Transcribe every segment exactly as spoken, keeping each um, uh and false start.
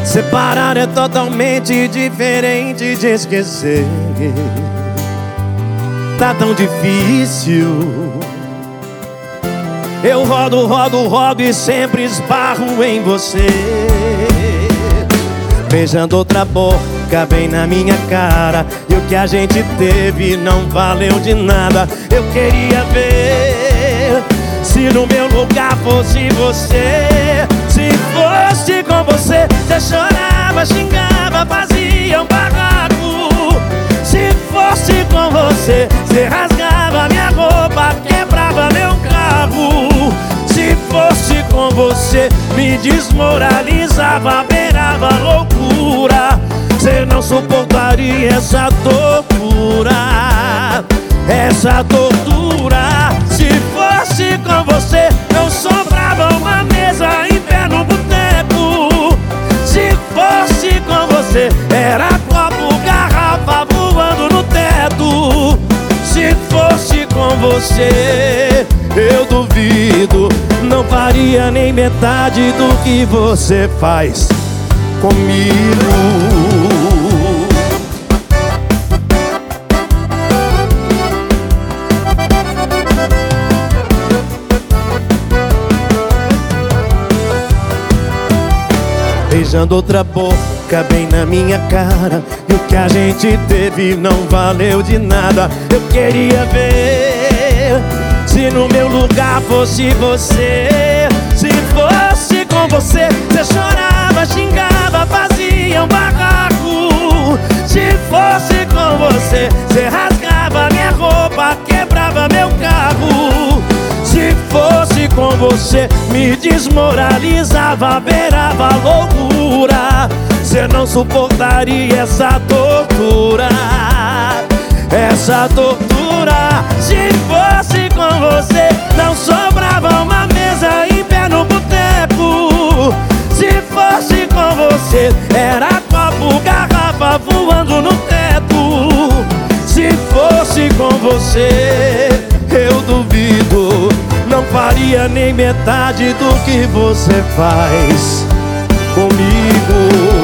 Separar é totalmente diferente de esquecer. Tá tão difícil. Eu rodo, rodo, rodo e sempre esbarro em você, beijando outra boca bem na minha cara. E o que a gente teve não valeu de nada. Eu queria ver se no meu lugar fosse você. Se fosse com você, você chorava, xingava, fazia um barraco. Se fosse com você, você rasgava minha roupa, quebrava meu carro. Se fosse com você, me desmoralizava, beirava loucura. Você não suportaria essa tortura, essa tortura. Se fosse com você, não sobrava uma mesa em pé no boteco. Se fosse com você, era copo, garrafa voando no teto. Se fosse com você, eu duvido, não faria nem metade do que você faz comigo. Beijando outra boca bem na minha cara. E o que a gente teve não valeu de nada. Eu queria ver se no meu lugar fosse você. Se fosse com você, você chorava, xingava, fazia um barraco. Se fosse com você, você rasgava minha roupa, quebrava meu carro. Se fosse com você, me desmoralizava, beirava loucura. Você não suportaria essa tortura, essa tortura. Se fosse com você, não sobrava uma mesa em pé no boteco. Se fosse com você, era copo, garrafa voando no teto. Se fosse com você, eu duvido, não faria nem metade do que você faz comigo.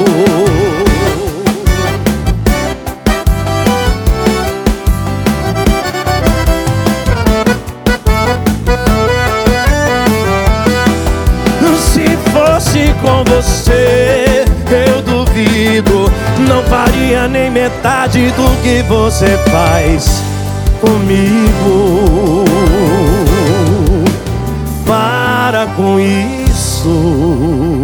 Se fosse com você, eu duvido, não faria nem metade do que você faz comigo. Para com isso.